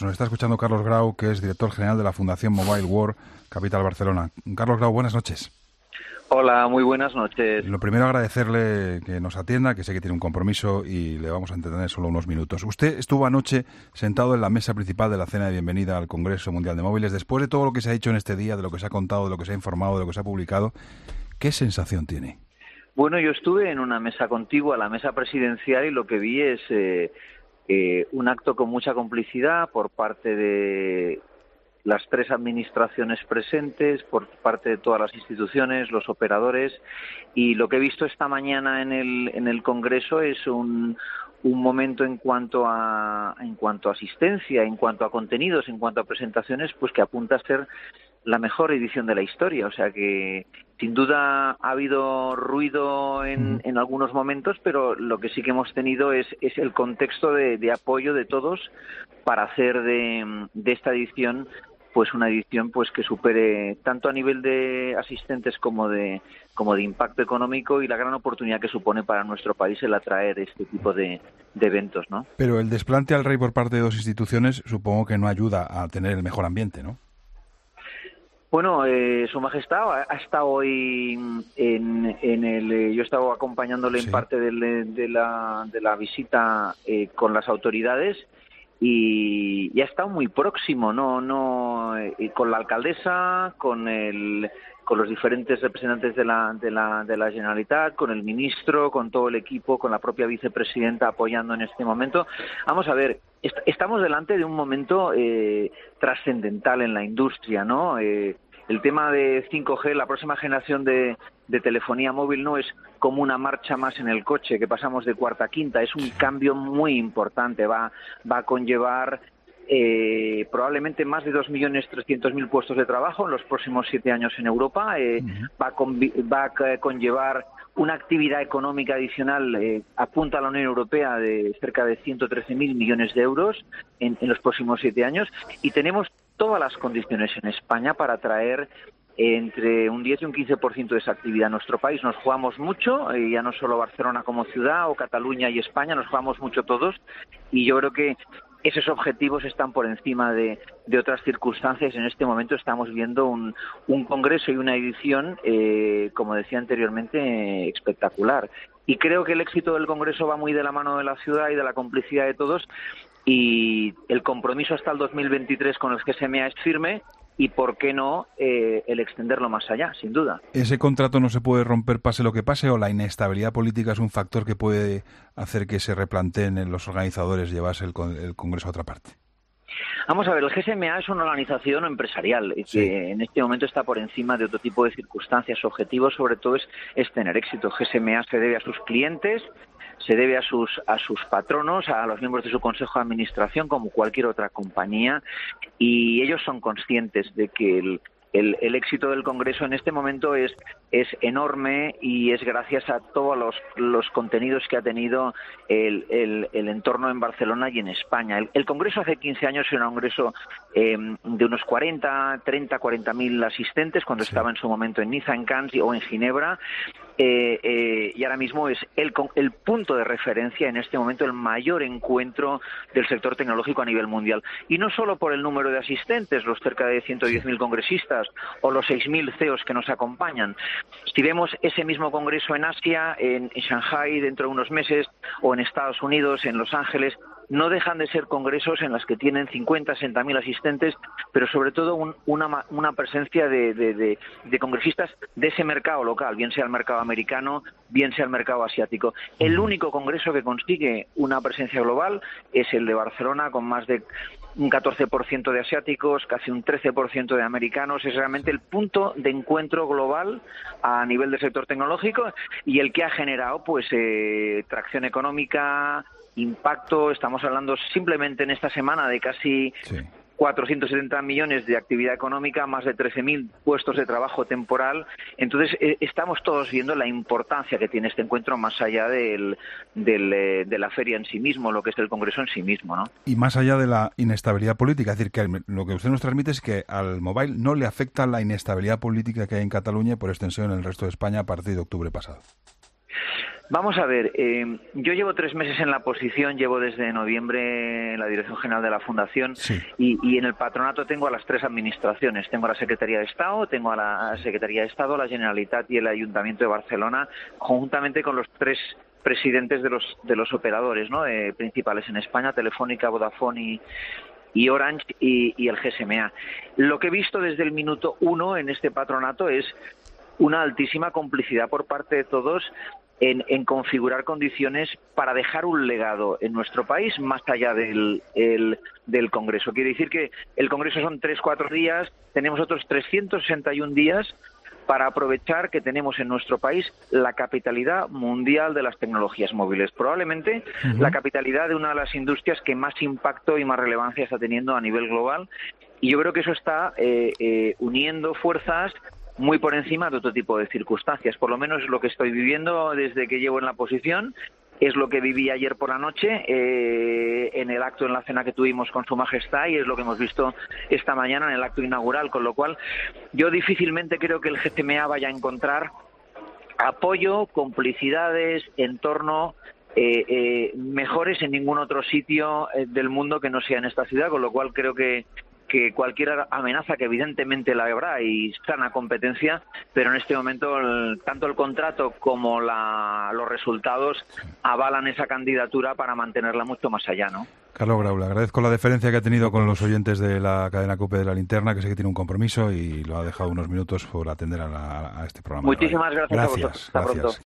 Nos está escuchando Carlos Grau, que es director general de la Fundación Mobile World Capital Barcelona. Carlos Grau, buenas noches. Hola, muy buenas noches. Lo primero, agradecerle que nos atienda, que sé que tiene un compromiso y le vamos a entretener solo unos minutos. Usted estuvo anoche sentado en la mesa principal de la cena de bienvenida al Congreso Mundial de Móviles. Después de todo lo que se ha dicho en este día, de lo que se ha contado, de lo que se ha informado, de lo que se ha publicado, ¿qué sensación tiene? Bueno, yo estuve en una mesa contigua, la mesa presidencial, y lo que vi es un acto con mucha complicidad por parte de las tres administraciones presentes, por parte de todas las instituciones, los operadores, y lo que he visto esta mañana en el Congreso es un momento en cuanto a asistencia, en cuanto a contenidos, en cuanto a presentaciones, pues que apunta a ser la mejor edición de la historia. O sea que sin duda ha habido ruido en algunos momentos, pero lo que sí que hemos tenido es el contexto de apoyo de todos para hacer de esta edición pues una edición pues que supere tanto a nivel de asistentes como de impacto económico, y la gran oportunidad que supone para nuestro país el atraer este tipo de eventos, ¿no? Pero el desplante al rey por parte de dos instituciones supongo que no ayuda a tener el mejor ambiente, ¿no? Bueno, Su Majestad ha estado hoy yo he estado acompañándole en parte de la visita con las autoridades, y ha estado muy próximo, con la alcaldesa, con los diferentes representantes de la Generalitat, con el ministro, con todo el equipo, con la propia vicepresidenta apoyando en este momento. Vamos a ver, estamos delante de un momento trascendental en la industria, ¿no? El tema de 5G, la próxima generación de telefonía móvil, no es como una marcha más en el coche, que pasamos de cuarta a quinta, es un cambio muy importante, va a conllevar probablemente más de 2.300.000 puestos de trabajo en los próximos 7 años en Europa, va a conllevar una actividad económica adicional, apunta a la Unión Europea, de cerca de 113.000 millones de euros en los próximos 7 años, y tenemos todas las condiciones en España para atraer entre un 10 y un 15% de esa actividad a nuestro país. Nos jugamos mucho, ya no solo Barcelona como ciudad, o Cataluña y España, nos jugamos mucho todos, y yo creo que esos objetivos están por encima de otras circunstancias. En este momento estamos viendo un congreso y una edición, como decía anteriormente, espectacular. Y creo que el éxito del congreso va muy de la mano de la ciudad y de la complicidad de todos, y el compromiso hasta el 2023 con el GSMA es firme, y por qué no el extenderlo más allá, sin duda. ¿Ese contrato no se puede romper pase lo que pase, o la inestabilidad política es un factor que puede hacer que se replanteen en los organizadores llevarse el Congreso a otra parte? Vamos a ver, el GSMA es una organización empresarial que en este momento está por encima de otro tipo de circunstancias. Su objetivo, sobre todo, es tener éxito. El GSMA se debe a sus clientes, se debe a sus patronos, a los miembros de su consejo de administración, como cualquier otra compañía, y ellos son conscientes de que el éxito del Congreso en este momento es enorme, y es gracias a todos los contenidos que ha tenido el entorno en Barcelona y en España. El Congreso hace 15 años era un congreso de unos 40.000 asistentes, cuando estaba en su momento en Niza, en Cannes o en Ginebra, y ahora mismo es el punto de referencia, en este momento el mayor encuentro del sector tecnológico a nivel mundial. Y no solo por el número de asistentes, los cerca de 110.000 congresistas, o los 6.000 CEOs que nos acompañan. Si vemos ese mismo congreso en Asia, en Shanghái dentro de unos meses, o en Estados Unidos, en Los Ángeles, no dejan de ser congresos en los que tienen 50, 60.000 asistentes, pero sobre todo una presencia de congresistas de ese mercado local, bien sea el mercado americano, bien sea el mercado asiático. El único congreso que consigue una presencia global es el de Barcelona, con más de un 14% de asiáticos, casi un 13% de americanos. Es realmente el punto de encuentro global a nivel del sector tecnológico, y el que ha generado pues tracción económica, impacto. Estamos hablando simplemente en esta semana de casi 470 millones de actividad económica, más de 13.000 puestos de trabajo temporal. Entonces, estamos todos viendo la importancia que tiene este encuentro, más allá de la feria en sí mismo, lo que es el Congreso en sí mismo, ¿no? Y más allá de la inestabilidad política, es decir, que lo que usted nos transmite es que al Mobile no le afecta la inestabilidad política que hay en Cataluña y, por extensión, en el resto de España a partir de octubre pasado. Vamos a ver, yo llevo 3 meses en la posición, llevo desde noviembre en la Dirección General de la Fundación y en el patronato tengo a las 3 administraciones. Tengo a la Secretaría de Estado, tengo a la Secretaría de Estado, la Generalitat y el Ayuntamiento de Barcelona, conjuntamente con los 3 presidentes de los operadores, ¿no? Principales en España, Telefónica, Vodafone y Orange y el GSMA. Lo que he visto desde el minuto 1 en este patronato es una altísima complicidad por parte de todos en configurar condiciones para dejar un legado en nuestro país más allá del Congreso. Quiere decir que el Congreso son 3-4 días, tenemos otros 361 días para aprovechar que tenemos en nuestro país la capitalidad mundial de las tecnologías móviles. Probablemente la capitalidad de una de las industrias que más impacto y más relevancia está teniendo a nivel global. Y yo creo que eso está uniendo fuerzas muy por encima de otro tipo de circunstancias. Por lo menos es lo que estoy viviendo desde que llevo en la posición. Es lo que viví ayer por la noche en el acto, en la cena que tuvimos con Su Majestad, y es lo que hemos visto esta mañana en el acto inaugural, con lo cual yo difícilmente creo que el GCMA vaya a encontrar apoyo, complicidades, entorno mejores en ningún otro sitio del mundo que no sea en esta ciudad, con lo cual creo que cualquier amenaza, que evidentemente la habrá y sana competencia, pero en este momento tanto el contrato como los resultados avalan esa candidatura para mantenerla mucho más allá, ¿no? Carlos Grau, le agradezco la deferencia que ha tenido con los oyentes de la cadena COPE de La Linterna, que sé que tiene un compromiso y lo ha dejado unos minutos por atender a este programa. Muchísimas gracias a vosotros. Hasta pronto.